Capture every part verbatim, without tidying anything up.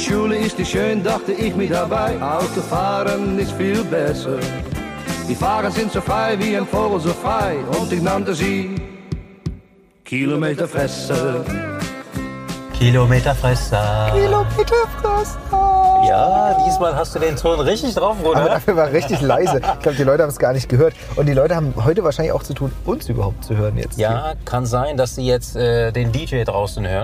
Schule ist nicht schön, dachte ich mir dabei. Autofahren ist viel besser. Die Fahrer sind so frei wie ein Vogel so frei. Und ich nannte sie Kilometerfresser. Kilometerfresser. Kilometerfresser. Ja, diesmal hast du den Ton richtig drauf, Bruder. Aber dafür war richtig leise. Ich glaube, die Leute haben es gar nicht gehört. Und die Leute haben heute wahrscheinlich auch zu tun, uns überhaupt zu hören jetzt. Ja, hier. Kann sein, dass sie jetzt äh, den D J draußen hören.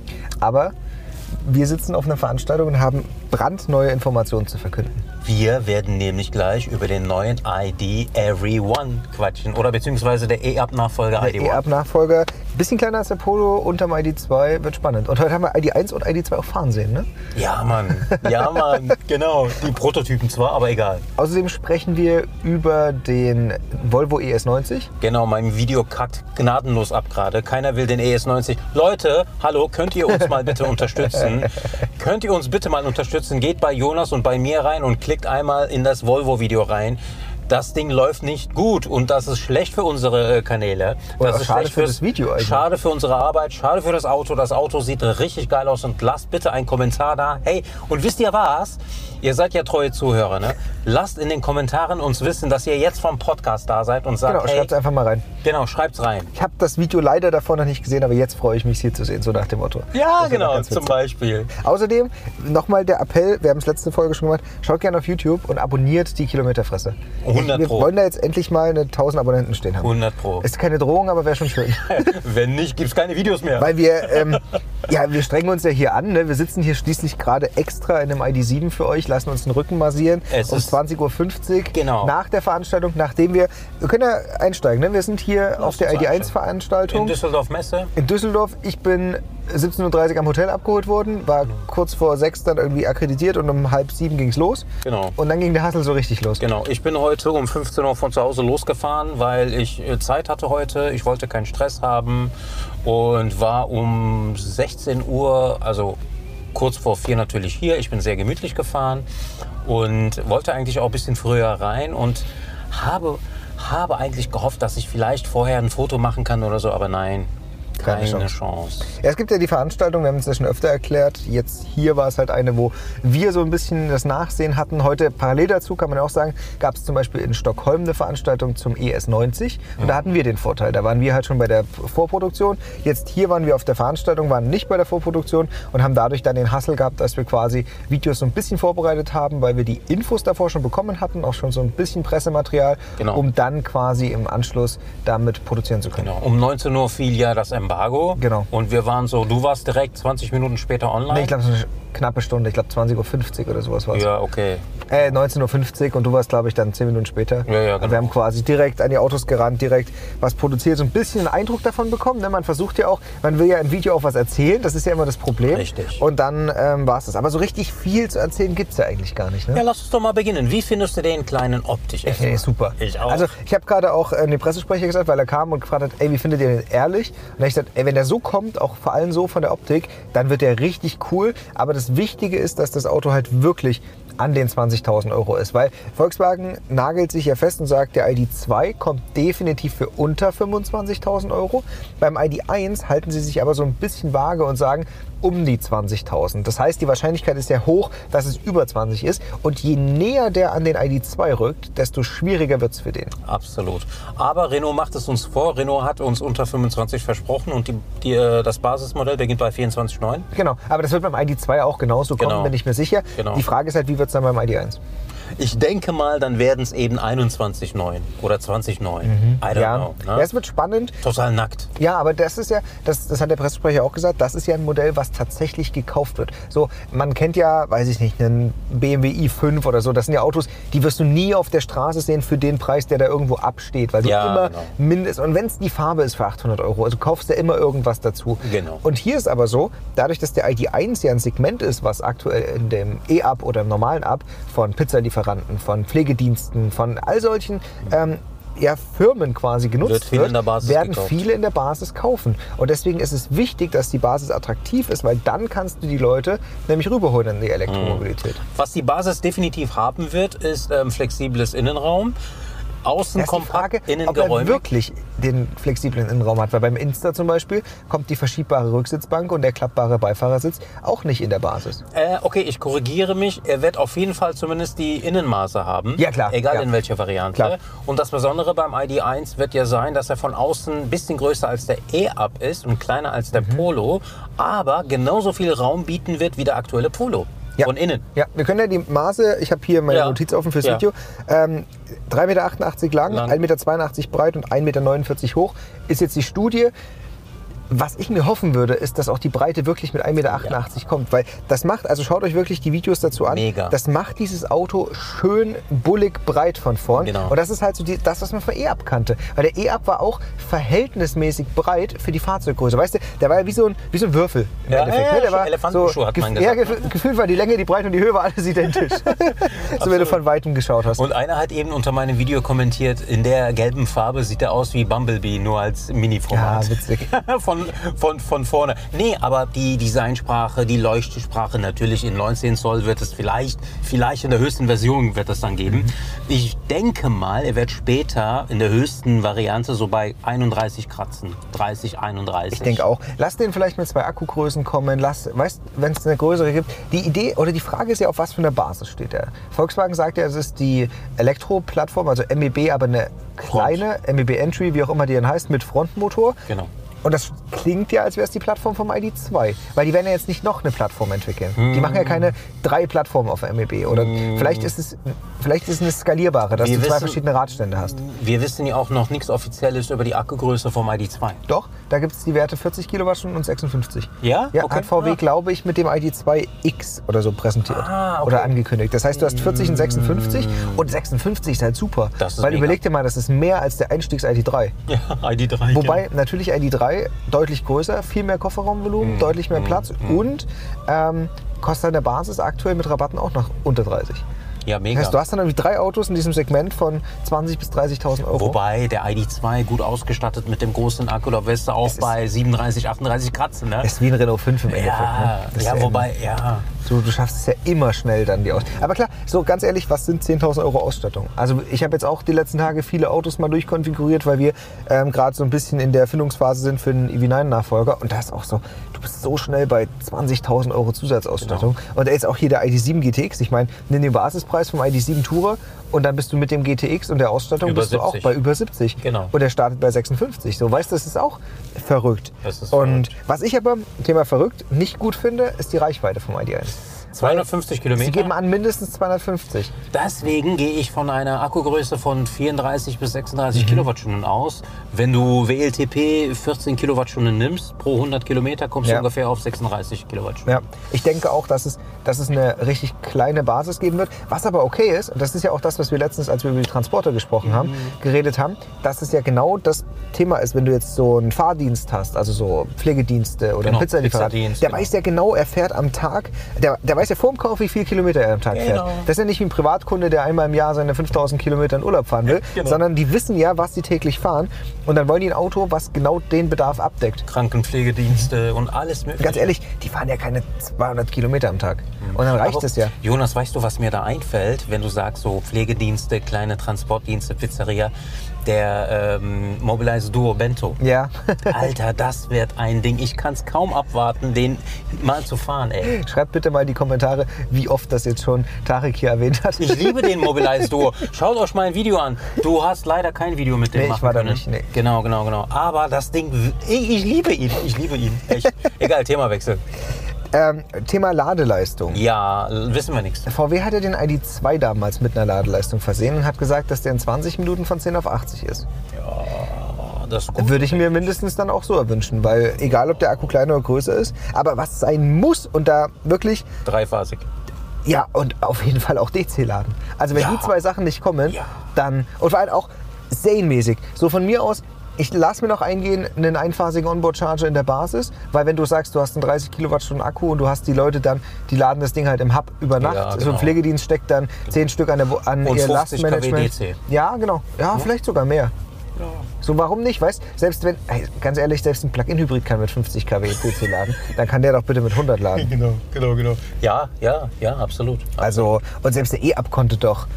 Aber wir sitzen auf einer Veranstaltung und haben brandneue Informationen zu verkünden. Wir werden nämlich gleich über den neuen I D Everyone quatschen. Oder beziehungsweise der E-Up-Nachfolger I D One. Der E-Up-Nachfolger, bisschen kleiner als der Polo, unterm I D zwei, wird spannend. Und heute haben wir I D eins und I D zwei auch fahren sehen, ne? Ja, Mann. Ja, Mann. Genau. Die Prototypen zwar, aber egal. Außerdem sprechen wir über den Volvo E S neunzig. Genau, mein Video kackt gnadenlos ab gerade. Keiner will den E S neunzig. Leute, hallo, könnt ihr uns mal bitte unterstützen? Könnt ihr uns bitte mal unterstützen? Geht bei Jonas und bei mir rein und klickt einmal in das Volvo-Video rein. Das Ding läuft nicht gut und das ist schlecht für unsere Kanäle. Oder das ist schade schlecht für das Video eigentlich. Schade für unsere Arbeit, schade für das Auto. Das Auto sieht richtig geil aus und lasst bitte einen Kommentar da. Hey, und wisst ihr was? Ihr seid ja treue Zuhörer, ne? Lasst in den Kommentaren uns wissen, dass ihr jetzt vom Podcast da seid und sagt, genau, hey, schreibt's einfach mal rein. Genau, schreibt's rein. Ich habe das Video leider davor noch nicht gesehen, aber jetzt freue ich mich, es hier zu sehen, so nach dem Motto. Ja, genau, zum Beispiel. Außerdem nochmal der Appell, wir haben es letzte Folge schon gemacht, schaut gerne auf YouTube und abonniert die Kilometerfresse. hundert Wir Pro. wollen da jetzt endlich mal eine tausend Abonnenten stehen haben. hundert Pro. Ist keine Drohung, aber wäre schon schön. Wenn nicht, gibt's keine Videos mehr. Weil wir, ähm, ja, wir strengen uns ja hier an. Ne? Wir sitzen hier schließlich gerade extra in einem I D sieben für euch, lassen uns den Rücken massieren. Es um ist zwanzig Uhr fünfzig genau. nach der Veranstaltung, nachdem wir, wir können ja einsteigen. Ne? Wir sind hier Lass auf der I D eins Veranstaltung. In Düsseldorf Messe. In Düsseldorf. Ich bin siebzehn Uhr dreißig am Hotel abgeholt worden, war mhm. kurz vor sechs dann irgendwie akkreditiert und um halb sieben ging es los. Genau. Und dann ging der Hassel so richtig los. Genau. Ich bin heute um fünfzehn Uhr von zu Hause losgefahren, weil ich Zeit hatte heute. Ich wollte keinen Stress haben und war um sechzehn Uhr, also kurz vor vier natürlich hier. Ich bin sehr gemütlich gefahren und wollte eigentlich auch ein bisschen früher rein und habe, habe eigentlich gehofft, dass ich vielleicht vorher ein Foto machen kann oder so, aber nein. Keine, Keine Chance. Chance. Ja, es gibt ja die Veranstaltung, wir haben es ja schon öfter erklärt. Jetzt hier war es halt eine, wo wir so ein bisschen das Nachsehen hatten. Heute parallel dazu, kann man ja auch sagen, gab es zum Beispiel in Stockholm eine Veranstaltung zum E S neunzig. Und mhm. da hatten wir den Vorteil. Da waren wir halt schon bei der Vorproduktion. Jetzt hier waren wir auf der Veranstaltung, waren nicht bei der Vorproduktion und haben dadurch dann den Hassel gehabt, dass wir quasi Videos so ein bisschen vorbereitet haben, weil wir die Infos davor schon bekommen hatten, auch schon so ein bisschen Pressematerial, genau. um dann quasi im Anschluss damit produzieren zu können. Genau. Um neunzehn Uhr fiel ja das Embargo. Genau. Und wir waren so, du warst direkt zwanzig Minuten später online? Nee, ich glaube, so eine knappe Stunde. Ich glaube, zwanzig Uhr fünfzig oder sowas war es. Ja, okay. Äh, neunzehn Uhr fünfzig und du warst, glaube ich, dann zehn Minuten später. Ja, ja, genau. Wir haben quasi direkt an die Autos gerannt, direkt was produziert, so ein bisschen einen Eindruck davon bekommen. Ne? Man versucht ja auch, man will ja im Video auch was erzählen, das ist ja immer das Problem. Richtig. Und dann ähm, war es das. Aber so richtig viel zu erzählen gibt es ja eigentlich gar nicht. Ne? Ja, lass uns doch mal beginnen. Wie findest du den kleinen optisch? Ich finde ihn super. Ich auch. Also ich habe gerade auch äh, den Pressesprecher gesagt, weil er kam und gefragt hat, ey, wie findet ihr den ehrlich? Und dann habe ich gesagt, ey, wenn der so kommt, auch vor allem so von der Optik, dann wird der richtig cool. Aber das Wichtige ist, dass das Auto halt wirklich an den zwanzigtausend Euro ist. Weil Volkswagen nagelt sich ja fest und sagt, der I D zwei kommt definitiv für unter fünfundzwanzigtausend Euro. Beim I D eins halten sie sich aber so ein bisschen vage und sagen, um die zwanzigtausend. Das heißt, die Wahrscheinlichkeit ist sehr hoch, dass es über zwanzig ist. Und je näher der an den I D zwei rückt, desto schwieriger wird es für den. Absolut. Aber Renault macht es uns vor. Renault hat uns unter fünfundzwanzig versprochen und die, die, das Basismodell beginnt bei vierundzwanzig Komma neun. Genau, aber das wird beim I D zwei auch genauso kommen, genau. bin ich mir sicher. Genau. Die Frage ist halt, wie wird es dann beim I D eins? Ich denke mal, dann werden es eben einundzwanzig Komma neun oder zwanzig Komma neun. Mhm. I don't ja. know. Ne? Ja, es wird spannend. Total nackt. Ja, aber das ist ja, das, das hat der Pressesprecher auch gesagt, das ist ja ein Modell, was tatsächlich gekauft wird. So, man kennt ja, weiß ich nicht, einen B M W i fünf oder so. Das sind ja Autos, die wirst du nie auf der Straße sehen für den Preis, der da irgendwo absteht. Weil du ja, immer genau. mindestens, und wenn es die Farbe ist für achthundert Euro, also kaufst du immer irgendwas dazu. Genau. Und hier ist aber so, dadurch, dass der I D eins ja ein Segment ist, was aktuell in dem E-Up oder im normalen Up von Pizzalieferanten, von Pflegediensten, von all solchen ähm, ja, Firmen quasi genutzt wird, wird, in der Basis werden gekauft. viele in der Basis kaufen. Und deswegen ist es wichtig, dass die Basis attraktiv ist, weil dann kannst du die Leute nämlich rüberholen in die Elektromobilität. Was die Basis definitiv haben wird, ist ähm, flexibles Innenraum. Außen kompakt, Frage, innen ob er geräumig. wirklich den flexiblen Innenraum hat. Weil beim Insta zum Beispiel kommt die verschiebbare Rücksitzbank und der klappbare Beifahrersitz auch nicht in der Basis. Äh, okay, ich korrigiere mich. Er wird auf jeden Fall zumindest die Innenmaße haben. Ja, klar. Egal ja. in welcher Variante. Klar. Und das Besondere beim I D eins wird ja sein, dass er von außen ein bisschen größer als der E-Up ist und kleiner als der mhm. Polo, aber genauso viel Raum bieten wird wie der aktuelle Polo. Ja. Von innen. Ja, wir können ja die Maße, ich habe hier meine ja. Notiz offen fürs ja. Video, ähm, drei Meter achtundachtzig lang, lang. ein Meter zweiundachtzig breit und ein Meter neunundvierzig hoch, ist jetzt die Studie. Was ich mir hoffen würde, ist, dass auch die Breite wirklich mit ein Meter achtundachtzig ja. kommt. Weil das macht, also schaut euch wirklich die Videos dazu an. Mega. Das macht dieses Auto schön bullig breit von vorn. Genau. Und das ist halt so die, das, was man von E-Up kannte. Weil der E-Up war auch verhältnismäßig breit für die Fahrzeuggröße. Weißt du, der war ja wie so ein, wie so ein Würfel im ja, Endeffekt. Ja, ne? Der war Elefantenschuh so, hat man ja, gesagt. gef gefühlt war die Länge, die Breite und die Höhe war alles identisch. So wenn du von Weitem geschaut hast. Und einer hat eben unter meinem Video kommentiert, in der gelben Farbe sieht er aus wie Bumblebee, nur als Mini-Format. Ja, witzig. von, von, von vorne. Nee, aber die Designsprache, die Leuchtesprache, natürlich in neunzehn Zoll wird es vielleicht, vielleicht in der höchsten Version wird es dann geben. Mhm. Ich denke mal, er wird später in der höchsten Variante so bei einunddreißig kratzen. dreißig, einunddreißig. Ich denke auch. Lass den vielleicht mit zwei Akkugrößen kommen. Lass, weißt, wenn es eine größere gibt. Die Idee oder die Frage ist ja, auf was für einer Basis steht er. Volkswagen sagt ja, es ist die Elektro-Plattform, also M E B, aber eine kleine Front. M E B Entry, wie auch immer die dann heißt, mit Frontmotor. Genau. Und das klingt ja, als wäre es die Plattform vom I D zwei. Weil die werden ja jetzt nicht noch eine Plattform entwickeln. Mm. Die machen ja keine drei Plattformen auf M E B. Oder mm. vielleicht ist es vielleicht ist es eine skalierbare, dass wir du zwei wissen, verschiedene Radstände hast. Wir wissen ja auch noch nichts Offizielles über die Akkugröße vom I D zwei. Doch, da gibt es die Werte vierzig Kilowattstunden und sechsundfünfzig. Ja? Ja, okay. hat V W, ja. glaube ich, mit dem I D zwei X oder so präsentiert. Ah, okay. Oder angekündigt. Das heißt, du hast vierzig und sechsundfünfzig. Und sechsundfünfzig ist halt super. Das ist weil mega. Überleg dir mal, das ist mehr als der Einstiegs-I D drei. Ja, I D drei. Wobei genau. natürlich I D drei deutlich größer, viel mehr Kofferraumvolumen, mm, deutlich mehr mm, Platz mm. und ähm, kostet an der Basis aktuell mit Rabatten auch noch unter dreißig. Ja, mega. Das heißt, du hast dann irgendwie drei Autos in diesem Segment von zwanzigtausend bis dreißigtausend Euro. Wobei der I D zwei gut ausgestattet mit dem großen Akku, da wirst du auch bei siebenunddreißig, achtunddreißig kratzen. Ne? Das ist wie ein Renault fünf im ja, Endeffekt. Ne? Das ja, ja wobei, ja. Du, du schaffst es ja immer schnell dann die Aus. Aber klar, so ganz ehrlich, was sind zehntausend Euro Ausstattung? Also ich habe jetzt auch die letzten Tage viele Autos mal durchkonfiguriert, weil wir ähm, gerade so ein bisschen in der Erfindungsphase sind für den E V neun Nachfolger. Und da ist auch so, du bist so schnell bei zwanzigtausend Euro Zusatzausstattung. Genau. Und da ist auch hier der I D sieben G T X. Ich meine, nimm den Basispreis vom I D sieben Tourer und dann bist du mit dem G T X und der Ausstattung über bist siebzig. Du auch bei über siebzig. Genau. Und der startet bei sechsundfünfzig. So, weißt du, das ist auch verrückt. Das ist und verrückt. Was ich aber, Thema verrückt, nicht gut finde, ist die Reichweite vom I D eins. zweihundertfünfzig Kilometer? Sie geben an mindestens zweihundertfünfzig. Deswegen gehe ich von einer Akkugröße von vierunddreißig bis sechsunddreißig mhm. Kilowattstunden aus. Wenn du W L T P vierzehn Kilowattstunden nimmst, pro hundert Kilometer kommst ja. du ungefähr auf sechsunddreißig Kilowattstunden. Ja, ich denke auch, dass es, dass es eine richtig kleine Basis geben wird. Was aber okay ist, und das ist ja auch das, was wir letztens, als wir über die Transporter gesprochen mhm. haben, geredet haben, dass es ja genau das Thema ist, wenn du jetzt so einen Fahrdienst hast, also so Pflegedienste oder genau, einen Pizzalieferant, der genau. weiß ja genau, er fährt am Tag, der, der weiß ja vor dem Kauf, wie viel Kilometer er am Tag genau. fährt. Das ist ja nicht wie ein Privatkunde, der einmal im Jahr seine fünftausend Kilometer in Urlaub fahren will, genau. sondern die wissen ja, was sie täglich fahren und dann wollen die ein Auto, was genau den Bedarf abdeckt. Krankenpflegedienste und alles mögliche. Ganz ehrlich, die fahren ja keine zweihundert Kilometer am Tag und dann reicht es ja. Jonas, weißt du, was mir da einfällt, wenn du sagst, so Pflegedienste, kleine Transportdienste, Pizzeria, der ähm, Mobilize Duo Bento. Ja. Alter, das wird ein Ding. Ich kann es kaum abwarten, den mal zu fahren, ey. Schreibt bitte mal in die Kommentare, wie oft das jetzt schon Tarek hier erwähnt hat. Ich liebe den Mobilize Duo. Schaut euch mal ein Video an. Du hast leider kein Video mit dem nee, machen ich war können. Da nicht, nee. Genau, genau, genau. Aber das Ding, ich, ich liebe ihn. Ich liebe ihn. Echt. Egal, Themawechsel. Ähm, Thema Ladeleistung. Ja, wissen wir nichts. V W hatte den I D zwei damals mit einer Ladeleistung versehen und hat gesagt, dass der in zwanzig Minuten von zehn auf achtzig ist. Ja, das ist gut. Würde ich mir mindestens dann auch so erwünschen, weil egal, ob der Akku kleiner oder größer ist, aber was sein muss und da wirklich... Dreiphasig. Ja, und auf jeden Fall auch D C laden. Also wenn ja. die zwei Sachen nicht kommen, ja. dann... Und vor allem auch serienmäßig. So von mir aus... Ich lasse mir noch eingehen, einen einphasigen Onboard-Charger in der Basis, weil wenn du sagst, du hast einen dreißig Kilowattstunden Akku und du hast die Leute dann, die laden das Ding halt im Hub über Nacht, ja, genau. so ein Pflegedienst steckt dann zehn Stück an, der, an und ihr fünfzig Lastmanagement. Kilowatt D C. Ja, genau. Ja, ja, vielleicht sogar mehr. Ja. So, warum nicht? Weißt, selbst wenn, ganz ehrlich, selbst ein Plug-in-Hybrid kann mit fünfzig Kilowatt D C laden, dann kann der doch bitte mit hundert laden. Genau, genau, genau. Ja, ja, ja, absolut. Also, und selbst der E-Up konnte doch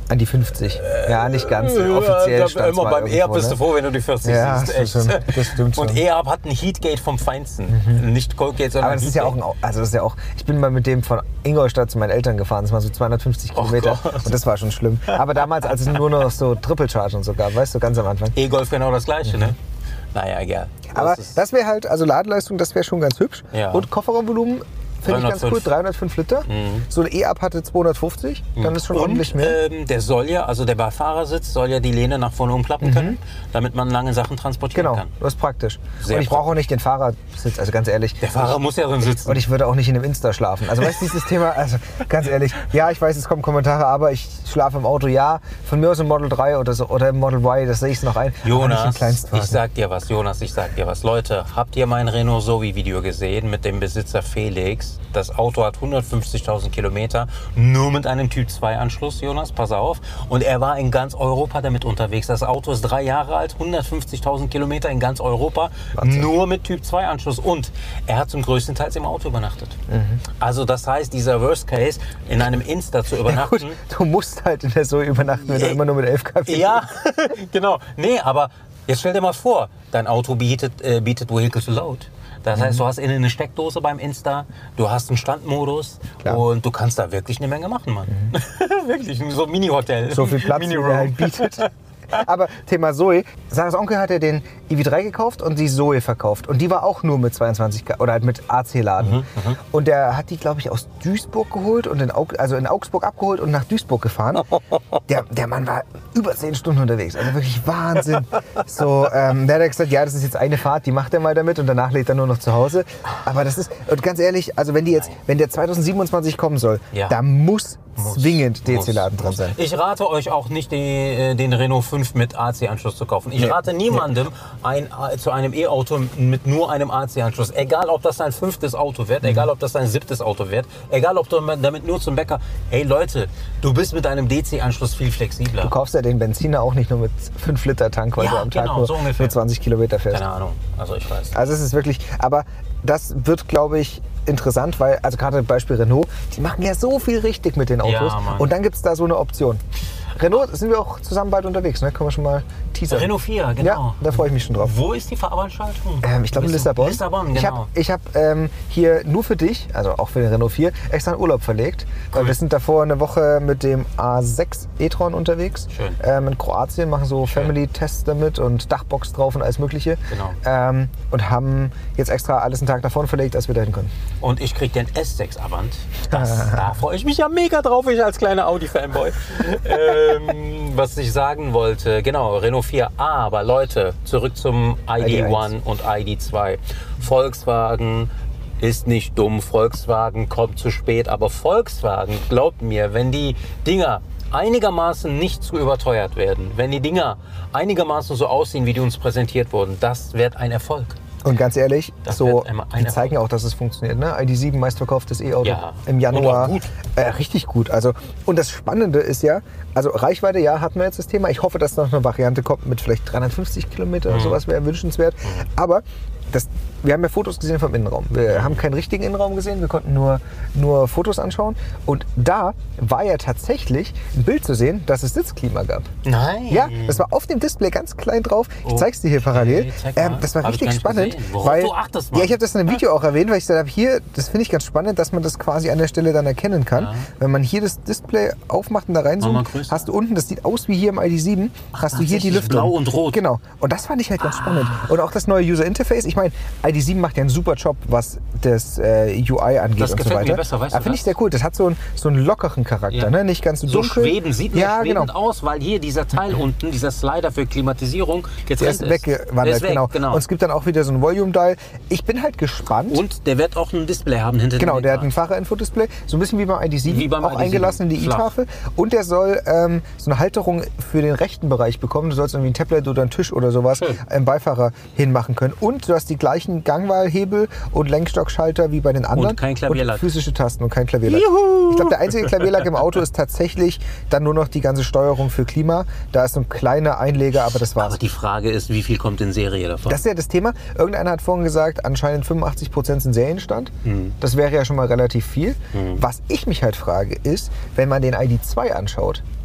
An die fünfzig. Ja, nicht ganz. Offiziell ja, stand immer beim E-Up bist du froh, wenn du die vierzig ja, siehst. Das stimmt, das stimmt schon. Und E-Up hat ein Heatgate vom Feinsten. Mhm. Nicht Colgate, sondern Aber das ist ja auch ein, also das ist ja auch, ich bin mal mit dem von Ingolstadt zu meinen Eltern gefahren, das waren so zweihundertfünfzig Oh Kilometer Gott. und das war schon schlimm. Aber damals, als es nur noch so Triple Charge und so gab, weißt du, ganz am Anfang. E-Golf genau das Gleiche, mhm. ne? Naja, egal. Aber das, das wäre halt, also Ladeleistung, das wäre schon ganz hübsch. Ja. Und Kofferraumvolumen finde ich ganz cool, dreihundertfünf Liter. Mhm. So ein E-Up hatte zweihundertfünfzig, dann ist schon und, ordentlich mehr. Ähm, der soll ja, also der Beifahrersitz soll ja die Lehne nach vorne umklappen mhm. können, damit man lange Sachen transportieren genau, kann. Genau, das ist praktisch. Sehr und ich brauche auch nicht den Fahrersitz, also ganz ehrlich. Der Fahrer ich, muss ja drin sitzen. Und ich würde auch nicht in einem Insta schlafen. Also weißt du, dieses Thema, also ganz ehrlich, ja, ich weiß, es kommen Kommentare, aber ich schlafe im Auto, ja, von mir aus im Model drei oder so oder im Model Y, das sehe ich noch ein. Jonas, ich sag dir was, Jonas, ich sag dir was. Leute, habt ihr mein Renault Zoe Video gesehen mit dem Besitzer Felix? Das Auto hat hundertfünfzigtausend Kilometer, nur mit einem Typ zwei Anschluss, Jonas, pass auf. Und er war in ganz Europa damit unterwegs. Das Auto ist drei Jahre alt, hundertfünfzigtausend Kilometer in ganz Europa, Wahnsinn. Nur mit Typ zwei Anschluss. Und er hat zum größten Teil im Auto übernachtet. Mhm. Also das heißt, dieser Worst Case, in einem Insta zu übernachten. Ja, gut, du musst halt in der Zoe übernachten, wenn ja, du immer nur mit elf Kilometer fährst. Ja, genau. Nee, aber jetzt stell dir mal vor, dein Auto bietet, äh, bietet Vehicle to Load. Das heißt, du hast innen eine Steckdose beim Insta, du hast einen Standmodus Klar. und du kannst da wirklich eine Menge machen, Mann. Mhm. Wirklich, so ein Mini-Hotel. So viel Platz, wie er halt bietet. Aber Thema Zoe, Sarahs Onkel hat ja den i V drei gekauft und die Zoe verkauft. Und die war auch nur mit zweiundzwanzig oder halt mit A C-Laden. Mhm, und der hat die, glaube ich, aus Duisburg geholt und in, Aug also in Augsburg abgeholt und nach Duisburg gefahren. Der, der Mann war über zehn Stunden unterwegs, also wirklich Wahnsinn. So, ähm, der hat gesagt, ja, das ist jetzt eine Fahrt, die macht er mal damit und danach lädt er nur noch zu Hause. Aber das ist, und ganz ehrlich, also wenn die jetzt, wenn der zweitausendsiebenundzwanzig kommen soll, ja. da muss zwingend D C-Laden drin sein. Ich rate euch auch nicht, die, den Renault fünf mit A C-Anschluss zu kaufen. Ich nee. rate niemandem ein, zu einem E-Auto mit nur einem A C-Anschluss. Egal, ob das ein fünftes Auto wird, mhm. egal, ob das ein siebtes Auto wird, egal, ob du damit nur zum Bäcker... Hey Leute, du bist mit einem D C-Anschluss viel flexibler. Du kaufst ja den Benziner auch nicht nur mit fünf Liter Tank, weil ja, du am Tag genau, nur, so nur zwanzig Kilometer fährst. Keine Ahnung, also ich weiß. Also es ist wirklich... Aber das wird, glaube ich, interessant, weil, also gerade Beispiel Renault, die machen ja so viel richtig mit den Autos. Ja, und dann gibt es da so eine Option. Renault sind wir auch zusammen bald unterwegs, ne? Können wir schon mal teasern. Renault vier, genau. Ja, da freue ich mich schon drauf. Wo ist die Veranstaltung? Ähm, ich glaube in Lissabon. Lissabon, genau. Ich habe hab, ähm, hier nur für dich, also auch für den Renault vier, extra einen Urlaub verlegt. Cool. Weil wir sind davor eine Woche mit dem A sechs e-tron unterwegs. Schön. Ähm, in Kroatien, machen so Family-Tests damit und Dachbox drauf und alles mögliche. Genau. Ähm, und haben jetzt extra alles einen Tag davon verlegt, als wir dahin können. Und ich krieg den S sechs Avant. Das, da freue ich mich ja mega drauf, ich als kleiner Audi-Fanboy. ähm, was ich sagen wollte, genau, Renault vier. Aber Leute, zurück zum I D eins und I D zwei. Volkswagen ist nicht dumm, Volkswagen kommt zu spät, aber Volkswagen, glaubt mir, wenn die Dinger einigermaßen nicht zu überteuert werden, wenn die Dinger einigermaßen so aussehen, wie die uns präsentiert wurden, das wird ein Erfolg. Und ganz ehrlich, das so, die zeigen auch, dass es funktioniert. Ne? I D sieben, meistverkauftes E-Auto ja. im Januar. Gut. Äh, richtig gut. Also, und das Spannende ist ja, also Reichweite, ja, hatten wir jetzt das Thema. Ich hoffe, dass noch eine Variante kommt mit vielleicht dreihundertfünfzig Kilometer, mhm. sowas wäre wünschenswert. Mhm. Aber das, wir haben ja Fotos gesehen vom Innenraum. Wir mhm. haben keinen richtigen Innenraum gesehen, wir konnten nur, nur Fotos anschauen. Und da war ja tatsächlich ein Bild zu sehen, dass es Sitzklima gab. Nein. Ja, das war auf dem Display ganz klein drauf. Ich zeig's dir hier parallel. Okay, ähm, das war Hab richtig spannend. Weil, du achtest, ja, ich habe das in einem Video auch erwähnt, weil ich gesagt habe, hier, das finde ich ganz spannend, dass man das quasi an der Stelle dann erkennen kann. Ja. Wenn man hier das Display aufmacht und da reinzoomt, hast du unten, das sieht aus wie hier im I D sieben, Ach, hast du hier die Lüftung. Blau und rot. Genau. Und das fand ich halt ganz ah. spannend. Und auch das neue User Interface. Ich meine, I D sieben macht ja einen super Job, was das äh, U I angeht das und so weiter. Mir besser, weißt da finde ich sehr cool. Das hat so einen, so einen lockeren Charakter, ja. ne? Nicht ganz so dunkel. So schweben, sieht nicht ja, schwebend genau. aus, weil hier dieser Teil unten, dieser Slider für Klimatisierung getrennt der ist. ist. Weggewandert, ist weg, genau. genau. Und es gibt dann auch wieder so ein Volume-Dial. Ich bin halt gespannt. Und der wird auch ein Display haben hinter dem Genau, der hat ein Fahrerinfodisplay. So ein bisschen wie beim I D sieben. Wie beim auch I D sieben. Eingelassen in die i-Tafel. Und der soll ähm, so eine Halterung für den rechten Bereich bekommen. Du sollst irgendwie ein Tablet oder einen Tisch oder sowas Schön. im Beifahrer hinmachen können. Und du hast die gleichen Gangwahlhebel und Lenkstockschalter wie bei den anderen. Und kein Klavierlack. Und physische Tasten und kein Klavierlack. Juhu. Ich glaube, der einzige Klavierlack im Auto ist tatsächlich dann nur noch die ganze Steuerung für Klima. Da ist so ein kleiner Einleger, aber das war's. Aber die Frage ist, wie viel kommt in Serie davon? Das ist ja das Thema. Irgendeiner hat vorhin gesagt, anscheinend fünfundachtzig Prozent sind Serienstand. Mhm. Das wäre ja schon mal relativ viel. Mhm. Was ich mich halt frage, ist, wenn man den I D zwei anschaut,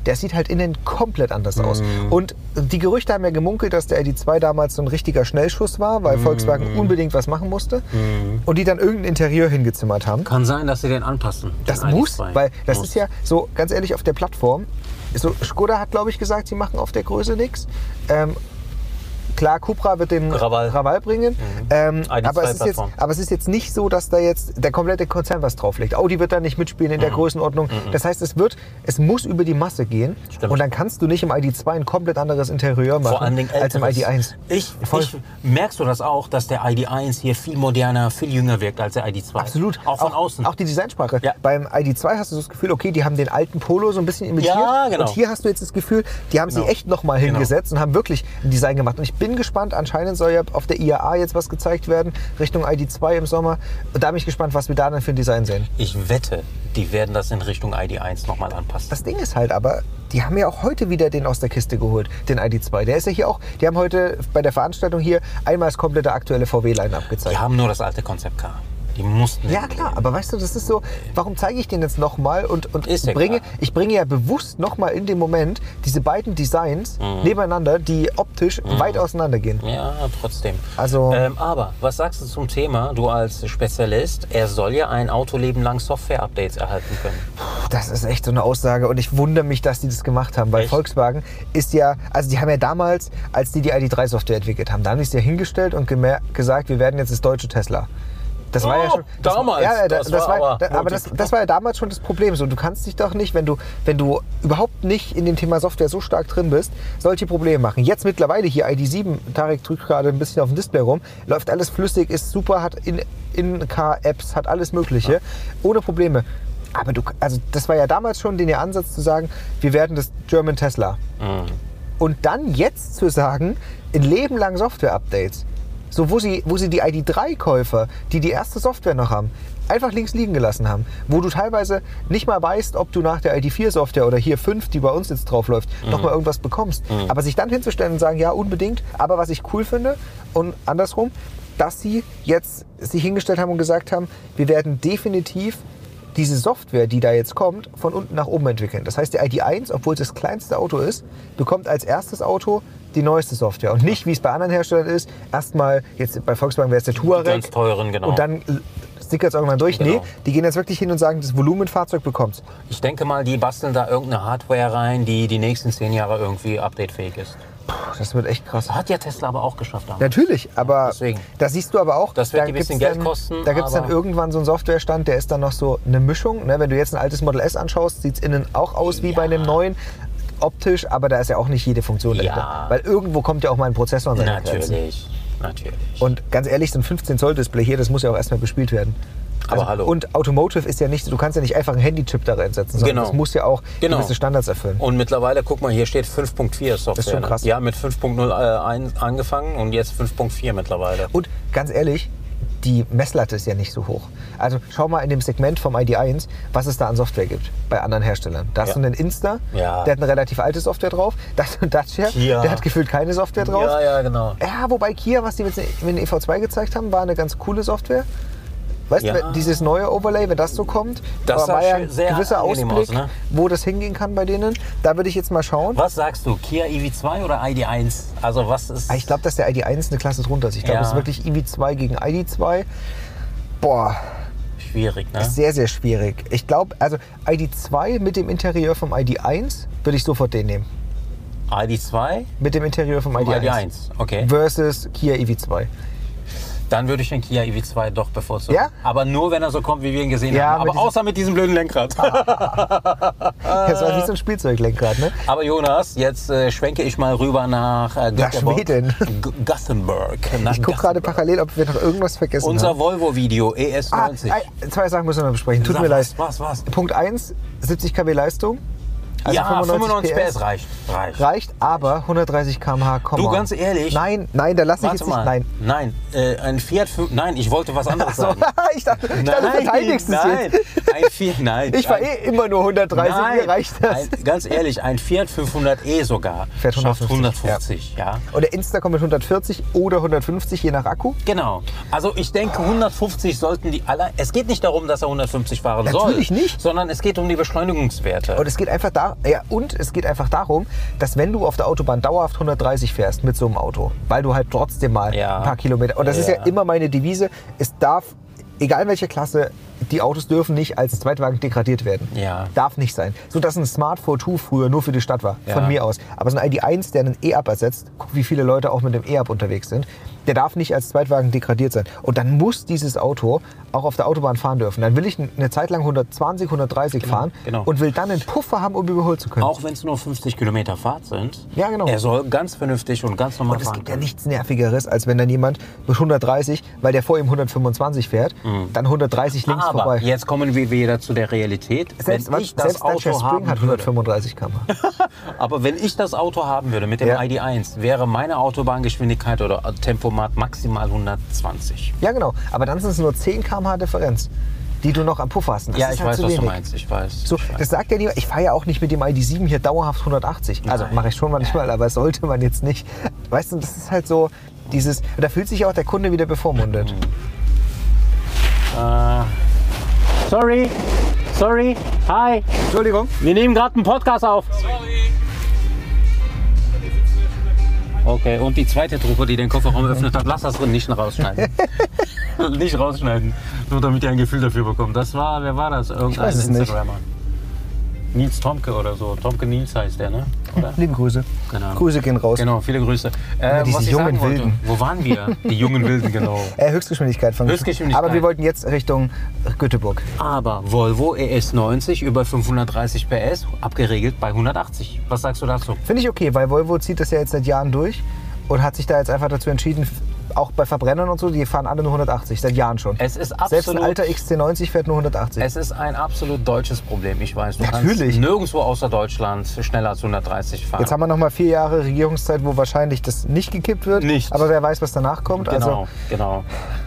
der sieht halt innen komplett anders aus. Mm. Und die Gerüchte haben ja gemunkelt, dass der I D zwei damals so ein richtiger Schnellschuss war, weil mm. Volkswagen unbedingt was machen musste mm. und die dann irgendein Interieur hingezimmert haben. Kann sein, dass sie den anpassen. Das muss, weil das muss. Ist ja so, ganz ehrlich, auf der Plattform, so, Skoda hat, glaube ich, gesagt, sie machen auf der Größe nichts. Ähm, Klar, Cupra wird den Raval, Raval bringen, mhm. ähm, aber, es ist jetzt, aber es ist jetzt nicht so, dass da jetzt der komplette Konzern was drauflegt. Audi wird da nicht mitspielen in der mhm. Größenordnung. Mhm. Das heißt, es wird, es muss über die Masse gehen. Stimmt. Und dann kannst du nicht im I D zwei ein komplett anderes Interieur machen, vor allen Dingen als im I D eins. Ich, ich, merkst du das auch, dass der I D eins hier viel moderner, viel jünger wirkt als der I D zwei? Absolut. Auch von auch, außen. Auch die Designsprache. Ja. Beim I D zwei hast du das Gefühl, okay, die haben den alten Polo so ein bisschen imitiert. Ja, genau. Und hier hast du jetzt das Gefühl, die haben genau. sie echt nochmal hingesetzt genau. und haben wirklich ein Design gemacht. Und ich bin gespannt, anscheinend soll ja auf der I A A jetzt was gezeigt werden, Richtung I D zwei im Sommer. Und da bin ich gespannt, was wir da dann für ein Design sehen. Ich wette, die werden das in Richtung I D eins nochmal anpassen. Das Ding ist halt aber, die haben ja auch heute wieder den aus der Kiste geholt, den I D zwei. Der ist ja hier auch, die haben heute bei der Veranstaltung hier einmal das komplette aktuelle V W-Line-Up gezeigt. Die haben nur das alte Concept-Car. Die mussten. Ja klar, aber weißt du, das ist so, warum zeige ich den jetzt nochmal und, und ist ja bringe, klar. ich bringe ja bewusst nochmal in dem Moment diese beiden Designs mhm. nebeneinander, die optisch mhm. weit auseinander gehen. Ja, trotzdem. Also, ähm, aber, was sagst du zum Thema, du als Spezialist, er soll ja ein Autoleben lang Software-Updates erhalten können? Das ist echt so eine Aussage und ich wundere mich, dass die das gemacht haben, weil echt? Volkswagen ist ja, also die haben ja damals, als die die I D drei Software entwickelt haben, da haben die es ja hingestellt und gesagt, wir werden jetzt das deutsche Tesla. Das war oh, ja schon das, damals. Ja, das, das das war war, aber, da, aber das, das war ja damals schon das Problem. So, du kannst dich doch nicht, wenn du, wenn du überhaupt nicht in dem Thema Software so stark drin bist, solche Probleme machen. Jetzt mittlerweile hier I D sieben, Tarek drückt gerade ein bisschen auf dem Display rum, läuft alles flüssig, ist super, hat in, In-Car-Apps, hat alles Mögliche, ja. ohne Probleme. Aber du, also das war ja damals schon den Ansatz zu sagen, wir werden das German Tesla. Mhm. Und dann jetzt zu sagen, ein Leben lang Software-Updates. So, wo sie, wo sie die I D drei Käufer, die die erste Software noch haben, einfach links liegen gelassen haben. Wo du teilweise nicht mal weißt, ob du nach der I D vier Software oder hier fünf, die bei uns jetzt drauf läuft, mhm. noch mal irgendwas bekommst. Mhm. Aber sich dann hinzustellen und sagen, ja, unbedingt. Aber was ich cool finde und andersrum, dass sie jetzt sich hingestellt haben und gesagt haben, wir werden definitiv diese Software, die da jetzt kommt, von unten nach oben entwickeln. Das heißt, der I D eins, obwohl es das kleinste Auto ist, bekommt als erstes Auto die neueste Software. Und nicht, wie es bei anderen Herstellern ist, erstmal, jetzt bei Volkswagen wäre es der Touareg. Ganz teuren, genau. Und dann stickert es irgendwann durch. Genau. Nee, die gehen jetzt wirklich hin und sagen, das Volumenfahrzeug bekommt. Ich denke mal, die basteln da irgendeine Hardware rein, die die nächsten zehn Jahre irgendwie updatefähig ist. Puh, das wird echt krass. Hat ja Tesla aber auch geschafft. Damals. Natürlich, aber deswegen. Da siehst du aber auch, das wird ein bisschen Geld dann, kosten. Da gibt es dann irgendwann so einen Softwarestand, der ist dann noch so eine Mischung. Ne? Wenn du jetzt ein altes Model S anschaust, sieht es innen auch aus wie ja. bei einem neuen. Optisch, aber da ist ja auch nicht jede Funktion dahinter. Ja. Weil irgendwo kommt ja auch mal ein Prozessor an seine Natürlich, Grenzen. natürlich. Und ganz ehrlich, so ein fünfzehn Zoll Display hier, das muss ja auch erstmal bespielt werden. Also, aber hallo. Und Automotive ist ja nicht, du kannst ja nicht einfach einen Handychip da reinsetzen, sondern genau. das muss ja auch genau. gewisse Standards erfüllen. Und mittlerweile, guck mal, hier steht fünf Punkt vier Software. Das ist schon krass. Ja, mit fünf Punkt null angefangen und jetzt fünf Punkt vier mittlerweile. Und ganz ehrlich, die Messlatte ist ja nicht so hoch. Also schau mal in dem Segment vom I D eins, was es da an Software gibt bei anderen Herstellern. Da hast ja. du einen Insta, ja. der hat eine relativ alte Software drauf. Da hast du einen Dacia, Kia. Der hat gefühlt keine Software drauf. Ja, ja, genau. Ja, wobei Kia, was die mit dem E V zwei gezeigt haben, war eine ganz coole Software. Weißt ja. du, dieses neue Overlay, wenn das so kommt, das war ja ein sehr gewisser Ausblick, aus, ne? wo das hingehen kann bei denen. Da würde ich jetzt mal schauen. Was sagst du, Kia E V zwei oder I D eins? Also was ist... Ich glaube, dass der I D eins eine Klasse drunter ist. Ich glaube, ja. das ist wirklich E V zwei gegen I D zwei. Boah. Schwierig, ne? Ist sehr, sehr schwierig. Ich glaube, also I D zwei mit dem Interieur vom I D eins würde ich sofort den nehmen. I D zwei? Mit dem Interieur vom I D eins. I D eins, okay. Versus Kia E V zwei. Dann würde ich den Kia E V zwei doch bevorzugen. Ja? Aber nur, wenn er so kommt, wie wir ihn gesehen ja, haben. Aber außer mit diesem blöden Lenkrad. Das war wie so ein Spielzeuglenkrad, ne? Aber Jonas, jetzt äh, schwenke ich mal rüber nach äh, nach Schweden. Gothenburg. Ich gucke gerade parallel, ob wir noch irgendwas vergessen Unser haben. Unser Volvo-Video, E S neunzig. Ah, zwei Sachen müssen wir noch besprechen. Tut Sag, mir was, leid. Was, was? Punkt eins, siebzig Kilowatt Leistung. Also ja, fünfundneunzig P S reicht. Reicht, reicht aber hundertdreißig Kilometer pro Stunde. Du, ganz ehrlich. Nein, nein, da lasse ich Warte jetzt nicht. Mal. Nein, nein, äh, ein Fiat fünf. Nein, ich wollte was anderes so, sagen. ich dachte, ich dachte, du verteidigst es nein, jetzt. Ein Fiat, nein. Ich war eh immer nur hundertdreißig, nein, mir reicht das. Ein, ganz ehrlich, ein Fiat fünfhundert e sogar Fährt schafft hundertfünfzig. hundertfünfzig. Ja. Ja. Und der Insta kommt mit hundertvierzig oder hundertfünfzig, je nach Akku. Genau. Also ich denke, hundertfünfzig sollten die alle. Es geht nicht darum, dass er hundertfünfzig fahren Natürlich soll. nicht. Sondern es geht um die Beschleunigungswerte. Und es geht einfach da, Ja, und es geht einfach darum, dass wenn du auf der Autobahn dauerhaft hundertdreißig fährst mit so einem Auto, weil du halt trotzdem mal ja. ein paar Kilometer... Und das ja, ist ja ja immer meine Devise, es darf, egal in welcher Klasse, die Autos dürfen nicht als Zweitwagen degradiert werden. Ja. Darf nicht sein. So dass ein Smart vier zwei früher nur für die Stadt war, ja. von mir aus. Aber so ein I D eins, der einen E-Up ersetzt, guck, wie viele Leute auch mit dem E-Up unterwegs sind, der darf nicht als Zweitwagen degradiert sein. Und dann muss dieses Auto auch auf der Autobahn fahren dürfen. Dann will ich eine Zeit lang hundertzwanzig, hundertdreißig genau, fahren genau. und will dann einen Puffer haben, um überholt zu können. Auch wenn es nur fünfzig Kilometer Fahrt sind. Ja, genau. Er soll ganz vernünftig und ganz normal Und es fahren gibt ja können. nichts Nervigeres, als wenn dann jemand mit hundertdreißig, weil der vor ihm hundertfünfundzwanzig fährt, mhm. dann hundertdreißig links Aber vorbei. jetzt kommen wir wieder zu der Realität. Selbst, wenn ich das selbst Auto Dacia Spring haben hat hundertfünfunddreißig Kilometer pro Stunde. Aber wenn ich das Auto haben würde mit dem Ja. I D eins, wäre meine Autobahngeschwindigkeit oder Tempomat maximal hundertzwanzig. Ja, genau. Aber dann sind es nur zehn Kilometer pro Stunde Differenz, die du noch am Puffer hast. Das Ja, ist ich halt weiß, zu was wenig. du meinst. Ich weiß. So, ich weiß. das sagt ja niemand. Ich fahre ja auch nicht mit dem I D sieben hier dauerhaft hundertachtzig. Also Nein. mache ich schon manchmal, aber das sollte man jetzt nicht. Weißt du, das ist halt so dieses. Da fühlt sich auch der Kunde wieder bevormundet. Äh, sorry, sorry, hi. Entschuldigung. Wir nehmen gerade einen Podcast auf. Okay, und die zweite Truppe, die den Kofferraum öffnet hat, lass das drin nicht rausschneiden. Nicht rausschneiden, nur damit ihr ein Gefühl dafür bekommt. Das war, wer war das? Irgendein weiß es nicht. Instagrammer. Nils Tomke oder so. Tomke Nils heißt der, ne? Oder? Liebe Grüße. Genau. Grüße gehen raus. Genau, viele Grüße. Äh, diese was ich jungen sagen wollte, Wilden. wo waren wir? Die jungen Wilden, genau. Äh, Höchstgeschwindigkeit von Höchstgeschwindigkeit. Aber wir wollten jetzt Richtung Göteborg. Aber Volvo E S neunzig über fünfhundertdreißig P S, abgeregelt bei hundertachtzig. Was sagst du dazu? Finde ich okay, weil Volvo zieht das ja jetzt seit Jahren durch und hat sich da jetzt einfach dazu entschieden, auch bei Verbrennern und so, die fahren alle nur hundertachtzig, seit Jahren schon. Es ist absolut, Selbst ein alter X C neunzig fährt nur hundertachtzig. Es ist ein absolut deutsches Problem. Ich weiß, du Natürlich. kannst nirgendwo außer Deutschland schneller als hundertdreißig fahren. Jetzt haben wir noch mal vier Jahre Regierungszeit, wo wahrscheinlich das nicht gekippt wird. Nicht. Aber wer weiß, was danach kommt. Genau, Also, genau.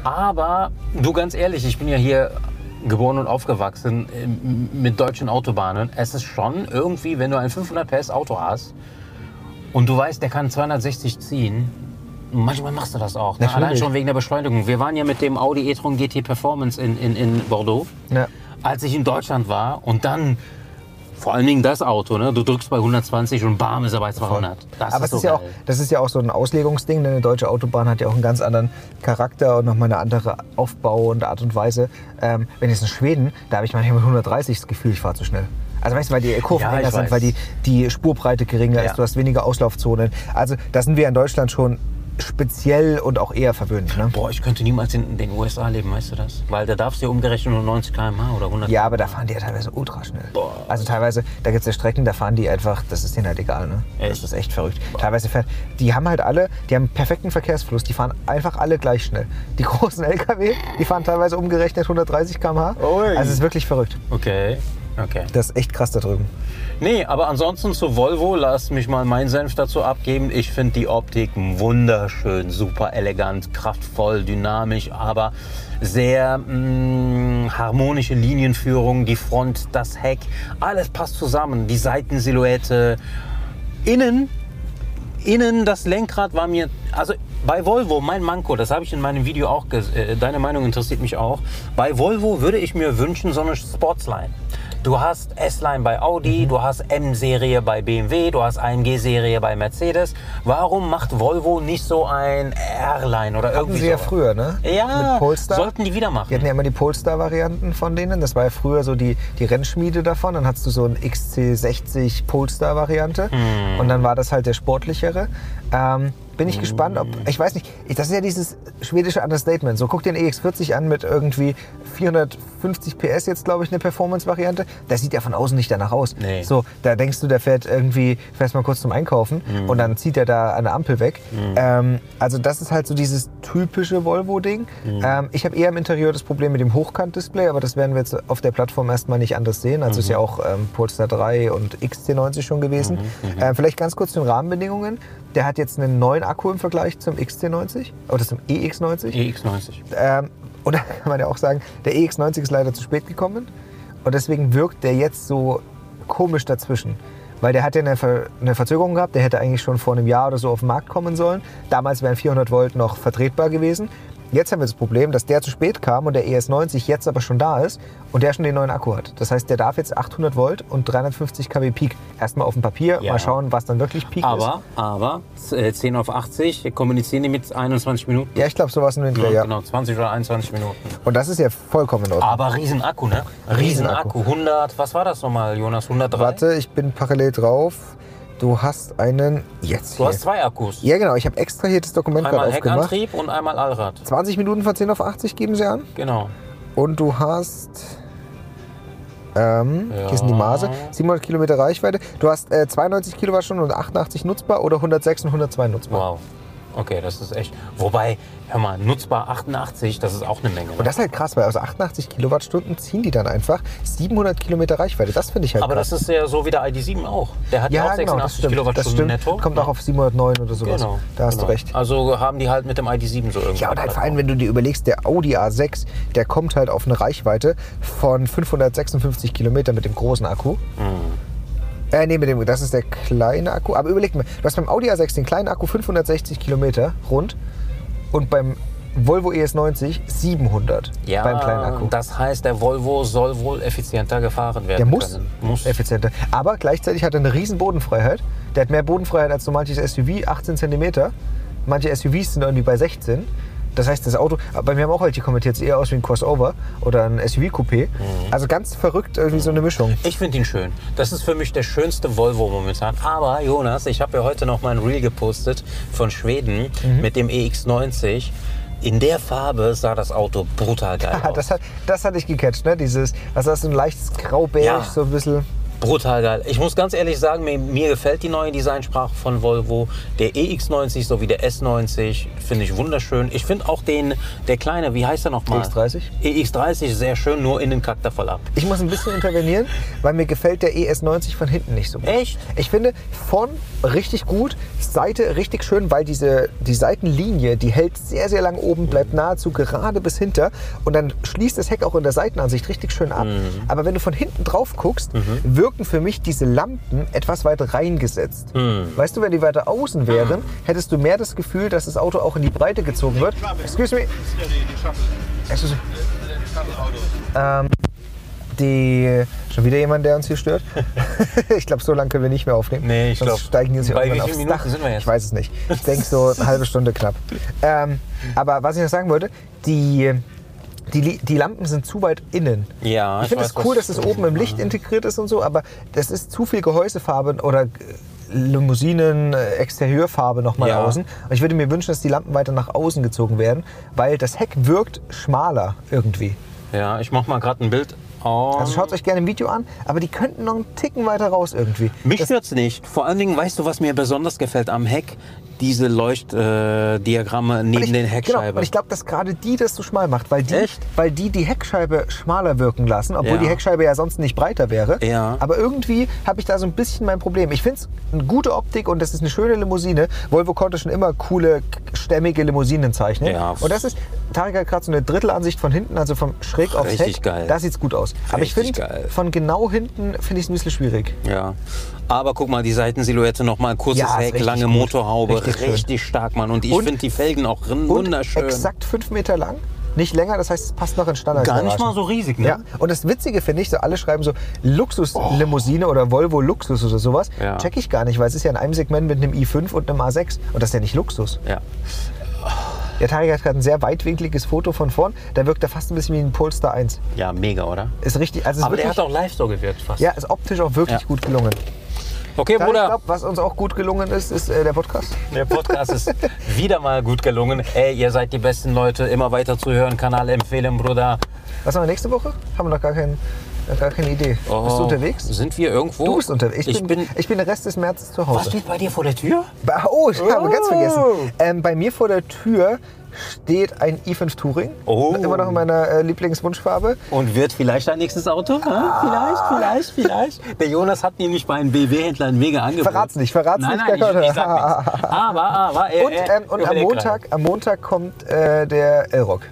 Aber du, ganz ehrlich, ich bin ja hier geboren und aufgewachsen ähm, mit deutschen Autobahnen. Es ist schon irgendwie, wenn du ein fünfhundert P S Auto hast und du weißt, der kann zweihundertsechzig ziehen, manchmal machst du das auch. Ne? Natürlich. Allein schon wegen der Beschleunigung. Wir waren ja mit dem Audi e-tron G T Performance in, in, in Bordeaux, ja. als ich in Deutschland war und dann vor allen Dingen das Auto, ne? Du drückst bei hundertzwanzig und bam ist er bei zweihundert. Das Aber ist es ist so ja auch, geil. das ist ja auch so ein Auslegungsding, denn eine deutsche Autobahn hat ja auch einen ganz anderen Charakter und nochmal eine andere Aufbau und Art und Weise. Ähm, wenn jetzt in Schweden, da habe ich manchmal mit hundertdreißig das Gefühl, ich fahre zu schnell. Also weißt du, weil die Kurven Ja, enger ich sind, weiß. weil die, die Spurbreite geringer Ja. ist, du hast weniger Auslaufzonen. Also da sind wir in Deutschland schon speziell und auch eher verwöhnt. Ne? Boah, ich könnte niemals in den U S A leben, weißt du das? Weil da darfst du ja umgerechnet nur neunzig Kilometer pro Stunde oder hundert. Ja, aber da fahren die ja teilweise ultra schnell. Boah. Also teilweise, da gibt es ja Strecken, da fahren die einfach, das ist denen halt egal. Ne? Das Echt? ist echt verrückt. Teilweise fährt, die haben halt alle, die haben einen perfekten Verkehrsfluss, die fahren einfach alle gleich schnell. Die großen L K W, die fahren teilweise umgerechnet hundertdreißig Kilometer pro Stunde. Ui. Also es ist wirklich verrückt. Okay, okay. Das ist echt krass da drüben. Nee, aber ansonsten zu Volvo, lass mich mal meinen Senf dazu abgeben. Ich finde die Optik wunderschön, super elegant, kraftvoll, dynamisch, aber sehr mh, harmonische Linienführung, die Front, das Heck, alles passt zusammen. Die Seitensilhouette, innen, innen das Lenkrad war mir, also bei Volvo, mein Manko, das habe ich in meinem Video auch, ges- äh, deine Meinung interessiert mich auch. Bei Volvo würde ich mir wünschen, so eine Sportsline. Du hast S-Line bei Audi, Mhm. du hast M-Serie bei B M W, du hast A M G-Serie bei Mercedes. Warum macht Volvo nicht so ein R-Line oder Hatten irgendwie sie ja so? früher, ne? Ja, Mit Polestar. sollten die wieder Die machen. hatten ja immer die Polestar-Varianten von denen. Das war ja früher so die, die Rennschmiede davon. Dann hattest du so ein X C sechzig Polestar-Variante. Hm. Und dann war das halt der sportlichere. Ähm, bin ich gespannt, ob. Ich weiß nicht, das ist ja dieses schwedische Understatement. So, guck dir den E X vierzig an mit irgendwie vierhundertfünfzig P S jetzt, glaube ich, eine Performance-Variante. Das sieht ja von außen nicht danach aus. Nee. So, da denkst du, der fährt irgendwie, fährst mal kurz zum Einkaufen Mhm. und dann zieht er da eine Ampel weg. Ähm, also das ist halt so dieses typische Volvo-Ding. Mhm. Ähm, ich habe eher im Interieur das Problem mit dem Hochkant-Display, aber das werden wir jetzt auf der Plattform erstmal nicht anders sehen. Also ist ja auch ähm, Polestar drei und X C neunzig schon gewesen. Mhm. Ähm, vielleicht ganz kurz zu den Rahmenbedingungen. Der hat jetzt einen neuen Akku im Vergleich zum X C neunzig oder zum E X neunzig. E X neunzig. Ähm, und da kann man ja auch sagen, der E X neunzig ist leider zu spät gekommen und deswegen wirkt der jetzt so komisch dazwischen. Weil der hat ja eine, Ver eine Verzögerung gehabt, der hätte eigentlich schon vor einem Jahr oder so auf den Markt kommen sollen. Damals wären vierhundert Volt noch vertretbar gewesen. Jetzt haben wir das Problem, dass der zu spät kam und der E S neunzig jetzt aber schon da ist und der schon den neuen Akku hat. Das heißt, der darf jetzt achthundert Volt und dreihundertfünfzig Kilowatt Peak. Erstmal auf dem Papier, Ja. mal schauen, was dann wirklich Peak Aber, aber äh, zehn auf achtzig kommunizieren die mit einundzwanzig Minuten. ist. Ja, ich glaube, sowas in den Dreh, ja. Genau, zwanzig oder einundzwanzig Minuten. Und das ist ja vollkommen in Ordnung. Aber Riesenakku, ne? Riesenakku. Riesenakku. hundert, was war das nochmal, Jonas? hundertdrei? Warte, ich bin parallel drauf. Du hast einen... Jetzt Du hier. hast zwei Akkus. Ja, genau. Ich habe extra hier das Dokument gerade Einmal aufgemacht. Heckantrieb und einmal Allrad. zwanzig Minuten von zehn auf achtzig geben sie an. Genau. Und du hast... Ähm, Ja. Hier sind die Maße. siebenhundert Kilometer Reichweite. Du hast äh, zweiundneunzig Kilowattstunden und achtundachtzig nutzbar oder hundertsechs und hundertzwei nutzbar. Wow. Okay, das ist echt. Wobei, hör mal, nutzbar achtundachtzig, das ist auch eine Menge. Ne? Und das ist halt krass, weil aus achtundachtzig Kilowattstunden ziehen die dann einfach siebenhundert Kilometer Reichweite. Das finde ich halt Aber krass. das ist ja so wie der I D sieben auch. Der hat ja, ja, auch genau, das sechsundachtzig stimmt. Das Kilowattstunden stimmt. netto. Kommt auch auf siebenhundertneun oder sowas. Genau. Da hast genau. du recht. Also haben die halt mit dem I D sieben so irgendwie. Ja, und halt vor allem, wenn du dir überlegst, der Audi A sechs, der kommt halt auf eine Reichweite von fünfhundertsechsundfünfzig Kilometer mit dem großen Akku. Mhm. Äh, nee, mit dem, das ist der kleine Akku. Aber überleg mal, du hast beim Audi A sechs den kleinen Akku fünfhundertsechzig Kilometer rund und beim Volvo E S neunzig siebenhundert Ja, beim kleinen Akku. das heißt, der Volvo soll wohl effizienter gefahren werden Der muss, können. Muss. effizienter. Aber gleichzeitig hat er eine riesen Bodenfreiheit. Der hat mehr Bodenfreiheit als so manches S U V, achtzehn Zentimeter. Manche S U Vs sind irgendwie bei sechzehn. Das heißt, das Auto, bei mir haben auch welche kommentiert, sieht eher aus wie ein Crossover oder ein S U V-Coupé. Mhm. Also ganz verrückt, irgendwie so eine Mischung. Ich finde ihn schön. Das ist für mich der schönste Volvo momentan. Aber Jonas, ich habe ja heute noch mal ein Reel gepostet von Schweden Mhm. mit dem E X neunzig. In der Farbe sah das Auto brutal geil Ah, aus. das, hat, das hatte ich gecatcht, ne? Dieses, was ist das, so ein leichtes Graubeige, Ja. so ein bisschen. Brutal geil. Ich muss ganz ehrlich sagen, mir, mir gefällt die neue Designsprache von Volvo. Der E X neunzig sowie der S neunzig finde ich wunderschön. Ich finde auch den, der kleine, wie heißt er nochmal? E X dreißig? E X dreißig sehr schön, nur innen kackt er voll ab. Ich muss ein bisschen intervenieren, weil mir gefällt der E S neunzig von hinten nicht so gut. Echt? Ich finde vorn richtig gut, Seite richtig schön, weil diese, die Seitenlinie, die hält sehr, sehr lang oben, bleibt nahezu gerade bis hinter und dann schließt das Heck auch in der Seitenansicht richtig schön ab. Mhm. Aber wenn du von hinten drauf guckst, wirken für mich diese Lampen etwas weiter reingesetzt. Mhm. Weißt du, wenn die weiter außen wären, hättest du mehr das Gefühl, dass das Auto auch in die Breite gezogen wird. Excuse me. Excuse me. Ähm, die, schon wieder jemand, der uns hier stört. Ich glaube, so lange können wir nicht mehr aufnehmen. Nee, ich Sonst glaub, steigen die uns hier bei irgendwann wie aufs vielen Dach. Minuten sind wir jetzt? Ich weiß es nicht. Ich denke so eine halbe Stunde knapp. Ähm, aber was ich noch sagen wollte, die, die, die Lampen sind zu weit innen. Ja, Ich finde es weiß, cool, was dass es du oben im Licht meinst. integriert ist und so, aber das ist zu viel Gehäusefarbe oder äh, Limousinen, äh, Exterieurfarbe nochmal Ja. außen. Und ich würde mir wünschen, dass die Lampen weiter nach außen gezogen werden, weil das Heck wirkt schmaler irgendwie. Ja, ich mache mal gerade ein Bild. Oh. Also schaut euch gerne im Video an, aber die könnten noch einen Ticken weiter raus irgendwie. Mich Das- stört's nicht. Vor allen Dingen, weißt du, was mir besonders gefällt am Heck? Diese Leuchtdiagramme neben Und ich, den Genau, Heckscheiben. und ich glaube, dass gerade die das so schmal macht, weil die, Echt? weil die die Heckscheibe schmaler wirken lassen, obwohl Ja. die Heckscheibe ja sonst nicht breiter wäre. Ja. Aber irgendwie habe ich da so ein bisschen mein Problem. Ich finde es eine gute Optik und das ist eine schöne Limousine. Volvo konnte schon immer coole, stämmige Limousinen zeichnen. Ja. Und das ist, Tarek hat gerade so eine Drittelansicht von hinten, also vom schräg aufs Richtig Heck. geil. Da sieht es gut aus. Aber ich Richtig finde, geil. von genau hinten finde ich es ein bisschen schwierig. Ja. Aber guck mal, die Seitensilhouette nochmal, kurzes Ja, ist Heck, richtig lange gut. Motorhaube, Richtig richtig, schön. stark, Mann. Und ich Und- finde die Felgen auch Und wunderschön. exakt fünf Meter lang. Nicht länger, das heißt, es passt noch in Standard. Gar nicht mal so riesig, ne? Ja, und das Witzige finde ich, so alle schreiben so Luxuslimousine oder Volvo Luxus oder sowas. Ja. Check ich gar nicht, weil es ist ja in einem Segment mit einem i fünf und einem A sechs und das ist ja nicht Luxus. Ja. Der Tarek hat gerade ein sehr weitwinkliges Foto von vorn, da wirkt er fast ein bisschen wie ein Polestar eins. Ja, mega, oder? Ist richtig, also ist Aber der wirklich, hat auch live so gewirkt fast. ja, ist optisch auch wirklich Ja. gut gelungen. Okay, Tarek, ich Bruder. glaube, was uns auch gut gelungen ist, ist äh, der Podcast. Der Podcast ist wieder mal gut gelungen. Ey, ihr seid die besten Leute. Immer weiter zu hören. Kanal empfehlen, Bruder. Was machen wir nächste Woche? Haben wir noch gar, kein, noch gar keine Idee. Bist du unterwegs? Sind wir irgendwo? Du bist unterwegs. Ich, Ich bin, bin. ich bin den Rest des Märzes zu Hause. Was steht bei dir vor der Tür? Ba- Oh, ich habe Oh. ganz vergessen. Ähm, bei mir vor der Tür steht ein i fünf Touring. Oh. Immer noch in meiner äh, Lieblingswunschfarbe. Und wird vielleicht dein nächstes Auto? Ja, vielleicht, vielleicht, vielleicht. Der Jonas hat nämlich bei einem B M W-Händler ein mega Angebot. Verrat's nicht, verrat's nein, nicht. Nein, gar ich, ich keiner. sag nichts. Aber, aber, er, Und, er ähm, und am, überlegt Montag, am Montag kommt äh, der Elrock.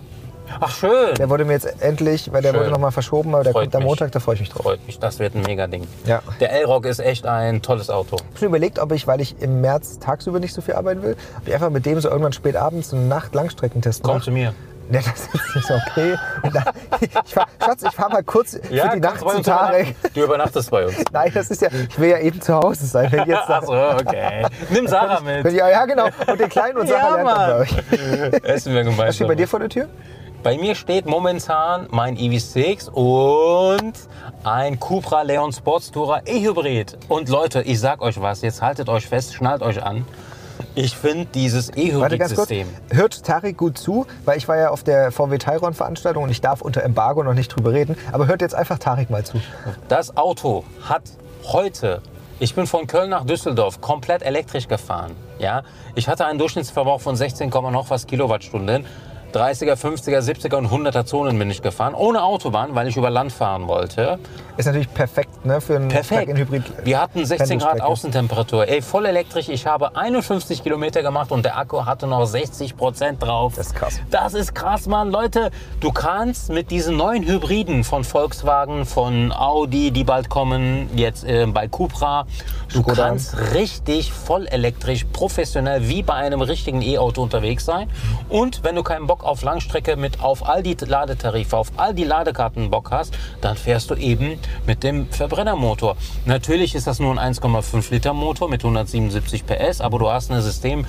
Ach schön. Der wurde mir jetzt endlich, weil der Schön. wurde nochmal verschoben, aber der Freut kommt am mich. Montag, da freue ich mich drauf. Freut mich, das wird ein mega Ding. Ja. Der L-Rock ist echt ein tolles Auto. Ich habe schon überlegt, ob ich, weil ich im März tagsüber nicht so viel arbeiten will, ob ich einfach mit dem so irgendwann spät abends so einen Nacht-Langstreckentest mache. Komm zu mir. Ja, das ist nicht so okay. Und da, ich fahr, Schatz, ich fahre mal kurz für die kommst Nacht bei zu uns Tarek. übernachten. Du übernachtest bei uns. Nein, das ist ja, ich will ja eben zu Hause sein. Wenn jetzt Ach so, okay. Nimm Sarah mit. Ja, ja, genau. Und den Kleinen und Sarah Ja, lernt dann bei euch. Essen wir gemeinsam. Was steht bei dir vor der Tür? Bei mir steht momentan mein E V sechs und ein Cupra Leon Sports Tourer E-Hybrid. Und Leute, ich sag euch was, jetzt haltet euch fest, schnallt euch an. Ich finde dieses Warte ganz kurz. E-Hybrid-System. Hört Tarek gut zu, weil ich war ja auf der V W Tayron-Veranstaltung und ich darf unter Embargo noch nicht drüber reden. Aber hört jetzt einfach Tarek mal zu. Das Auto hat heute, ich bin von Köln nach Düsseldorf komplett elektrisch gefahren. Ja? Ich hatte einen Durchschnittsverbrauch von sechzehn, noch was Kilowattstunden. dreißiger, fünfziger, siebziger und hunderter Zonen bin ich gefahren, ohne Autobahn, weil ich über Land fahren wollte. Ist natürlich perfekt, ne, für einen Perfekt. Plug-in-Hybrid. Wir hatten sechzehn Grad Pendelstrecke. Außentemperatur. Ey, voll elektrisch. Ich habe einundfünfzig Kilometer gemacht und der Akku hatte noch sechzig Prozent drauf. Das ist krass. Das ist krass, Mann. Leute, du kannst mit diesen neuen Hybriden von Volkswagen, von Audi, die bald kommen, jetzt äh, bei Cupra, du Skoda. kannst richtig voll elektrisch, professionell, wie bei einem richtigen E-Auto unterwegs sein. Und wenn du keinen Bock auf Langstrecke mit auf all die Ladetarife, auf all die Ladekarten Bock hast, dann fährst du eben mit dem Verbrennermotor. Natürlich ist das nur ein eins Komma fünf Liter Motor mit hundertsiebenundsiebzig P S, aber du hast eine System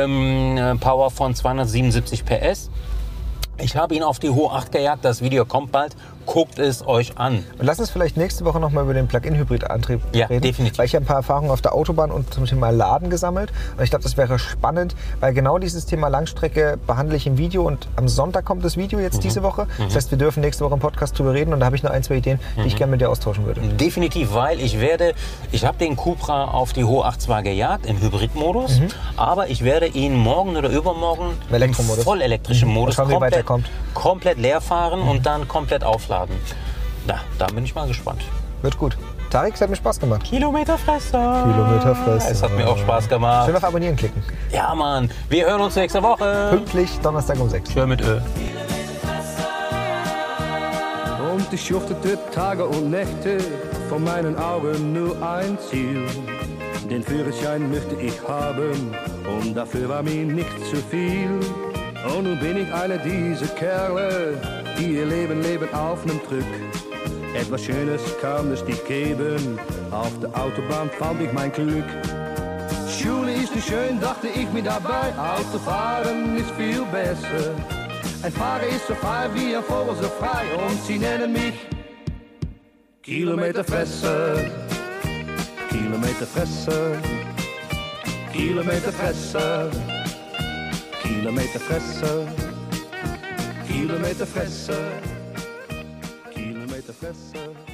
ähm, Power von zweihundertsiebenundsiebzig P S. Ich habe ihn auf die hohe acht gejagt, das Video kommt bald. Guckt es euch an. Und lass uns vielleicht nächste Woche noch mal über den Plug-in-Hybrid-Antrieb Ja, reden. definitiv. Weil ich habe ein paar Erfahrungen auf der Autobahn und zum Thema Laden gesammelt. Und ich glaube, das wäre spannend, weil genau dieses Thema Langstrecke behandle ich im Video. Und am Sonntag kommt das Video jetzt Mhm. diese Woche. Das heißt, wir dürfen nächste Woche im Podcast drüber reden. Und da habe ich noch ein, zwei Ideen, die Mhm. ich gerne mit dir austauschen würde. Definitiv, weil ich werde, ich habe den Cupra auf die hohe acht zwar gejagt im Hybridmodus, aber ich werde ihn morgen oder übermorgen Im Elektromodus. im vollelektrischen Mhm. Modus Mal schauen, wie weit er komplett, kommt. komplett leer fahren und dann komplett aufladen. Na, da bin ich mal gespannt. Wird gut. Tarek, es hat mir Spaß gemacht. Kilometerfresser. Kilometerfresser. Es hat mir auch Spaß gemacht. Schön auf Abonnieren klicken. Ja, Mann. Wir hören uns nächste Woche. Pünktlich Donnerstag um sechs. Schön mit Ö. Und ich schufte Tage und Nächte, vor meinen Augen nur ein Ziel. Den Führerschein möchte ich haben, und dafür war mir nicht zu viel. Und nun bin ich einer dieser Kerle, die ihr Leben leben auf nem Truck. Etwas Schönes kann es nicht geben, auf der Autobahn fand ich mein Glück. Schule ist nicht schön, dachte ich mir dabei, Autofahren ist viel besser. Ein Fahrer ist so frei wie ein Vogel so frei, und sie nennen mich Kilometerfresser. Kilometerfresser. Kilometerfresser. Kilometerfresser. Kilometerfresser. Kilometerfresser.